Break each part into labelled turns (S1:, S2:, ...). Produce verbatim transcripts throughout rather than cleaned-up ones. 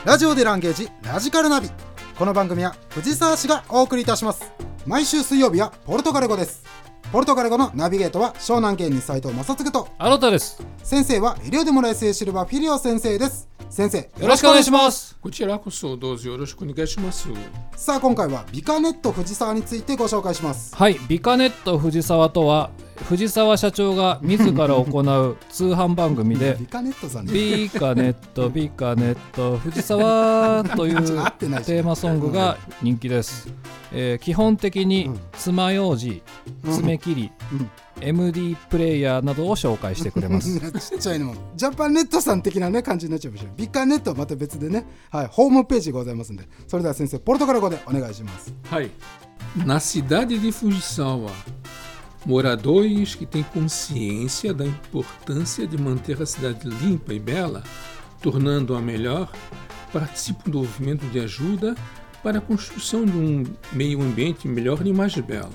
S1: ラジオでランゲージラジカルナビ。この番組は藤沢市がお送りいたします。毎週水曜日はポルトガル語です。ポルトガル語のナビゲートは湘南県に斉藤正嗣と
S2: あなたです。
S1: 先生はエリオデモラエセシルバフィリオ先生です。先生、
S2: よろしくお願いします。
S3: こちらこそどうぞよろしくお願いします。
S1: さあ、今回はビカネット藤沢についてご紹介します。
S2: はい、ビカネット藤沢とは藤沢社長が自ら行う通販番組で
S1: ビカネットさんね、
S2: ビカネットビカネット藤沢というテーマソングが人気です。えー、基本的に爪楊枝、爪切り、うんうん、エムディー プレイヤーなどを紹介してくれます。
S1: ちっちゃいのもジャパンネットさん的な、ね、感じになっちゃうかもしれない。ビカネットはまた別でね、はい、ホームページございますので、それでは先生、ポルトガル語でお願いします。
S3: はい。Na cidade de Fujisawa, moradores que têm consciência da importância de manter a cidade limpa e bela, tornando-a melhor, participam do movimento de ajuda para a construção de um meio ambiente melhor e mais belo.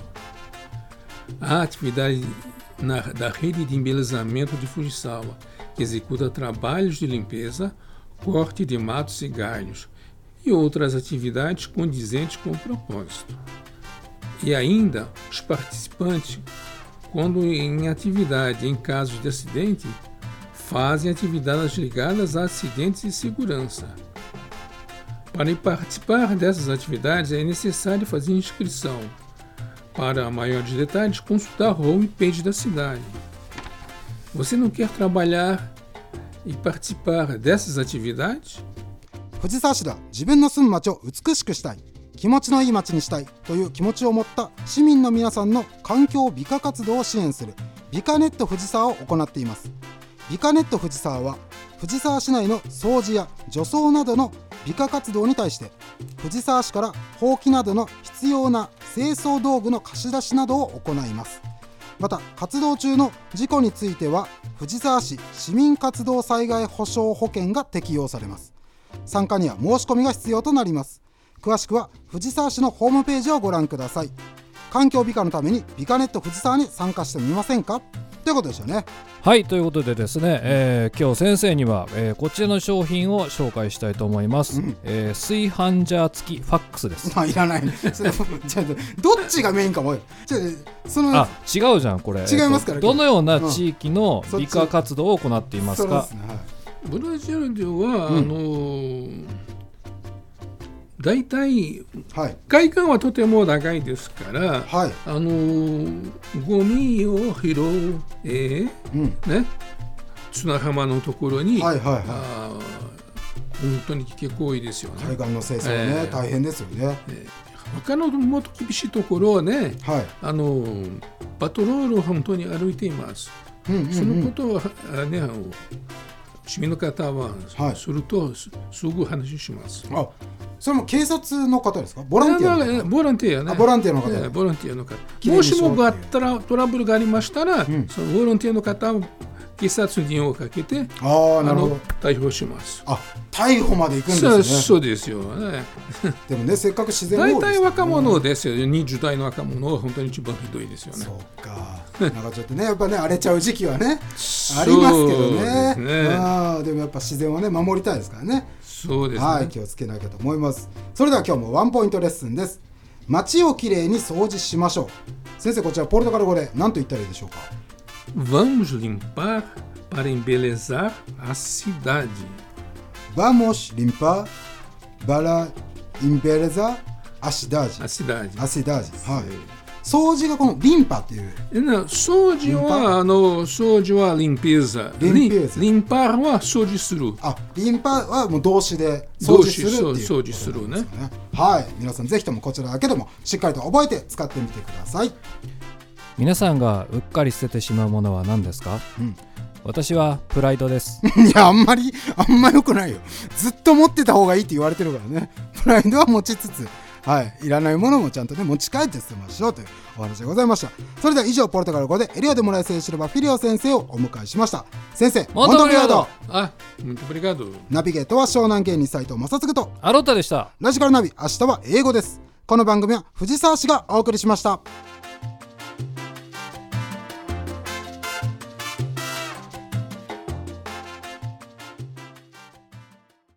S3: A atividade na, da rede de embelezamento de Fujisawa, que executa trabalhos de limpeza, corte de matos e galhos e outras atividades condizentes com o propósito. E ainda, os participantes, quando em atividade em casos de acidente, fazem atividades ligadas a acidentes e segurança. Para participar dessas atividades é necessário fazer inscrição. Para maiores detalhes, consultar a homepage da cidade. Você não quer trabalhar e participar dessas atividades?
S1: 藤沢市では自分の住む町を美しくしたい、気持ちのいい町にしたいという気持ちを持った市民の皆さんの環境美化活動を支援するビカネット藤沢を行っています。ビカネット藤沢は藤沢市内の掃除や除草などの美化活動に対して藤沢市からほうきなどの必要な清掃道具の貸し出しなどを行います。また活動中の事故については藤沢市市民活動災害保障保険が適用されます。参加には申し込みが必要となります。詳しくは藤沢市のホームページをご覧ください。環境美化のためにビカネット藤沢に参加してみませんかということでしたね。
S2: はい、ということでですね、えー、今日先生には、えー、こちらの商品を紹介したいと思います、うん、えー、炊飯ジャー付きファックスです。
S1: まあ、いらないね。それじゃあどっちがメインかもじゃあその
S2: あ違うじゃんこれ。
S1: 違いますから、
S2: えー、どのような地域の美化活動を行っていますか。
S3: ブラジルでは、うん、あの大体、はい、外観はとても長いですから、はい、あのゴミを拾う、えーうんね、砂浜のところに、はいはいはい、あ本当に結構多いですよね。
S1: 海岸の清掃ね、えー、大変ですよね。
S3: えー、他のもっと厳しいところはね、はい、あのパトロールを本当に歩いています。うんうんうん、そのことはね、市民の方は、はい、するとすぐ話します。あ、
S1: それも警察の方ですか。ボランティアの方。
S3: ボランティアね。
S1: ボランティアの方。
S3: ボランティアの方。もしもがあったらトラブルがありましたら、うん、そのボランティアの方を警察に電話をかけて、あなるほど逮捕します。
S1: あ、逮捕まで行くんですね。
S3: そう、そうですよね。
S1: でもね、せっかく自然を、
S3: 大体若者ですよ。にじゅう代の若者は本当に一番ひどいですよね。
S1: そうか。なんかちょっとね、やっぱね、荒れちゃう時期はねありますけどね。そうですね。あ、でもやっぱ自然はね守りたいですからね。
S3: そうですね。
S1: はい、気をつけなきゃと思います。それでは今日もワンポイントレッスンです。街をきれいに掃除しましょう。先生、こちらポルトガル語で何と言ったらいいでしょうか。
S3: Vamos limpar para embelezar a cidade.
S1: Vamos limpar para embelezar a cidade.
S3: A cidade.
S1: A cidade. はい。掃除がこのリンパっていう。
S3: 掃除はあの掃除は limpeza。limpar は掃除する。
S1: あ、リンパはもう動詞で掃除するっていう、
S3: 掃除するね。
S1: はい、皆さんぜひともこちらだけでもしっかりと覚えて使ってみてください。
S2: 皆さんがうっかり捨ててしまうものは何ですか。うん、私はプライドです。
S1: いや、あんまりあんま良くないよ。ずっと持ってた方がいいって言われてるからね。プライドは持ちつつ、はい、いらないものもちゃんとね持ち帰って捨てましょうというお話でございました。それでは以上、ポルトガル語でエリオデモラエセシルバフィリオ先生をお迎えしました。先生、
S2: モントブリガード。
S3: あ、モントブリガード。
S1: ナビゲートは湘南県に斉藤正嗣と
S2: アロッタでした。
S1: ラジカルナビ、明日は英語です。この番組は藤沢市がお送りしました。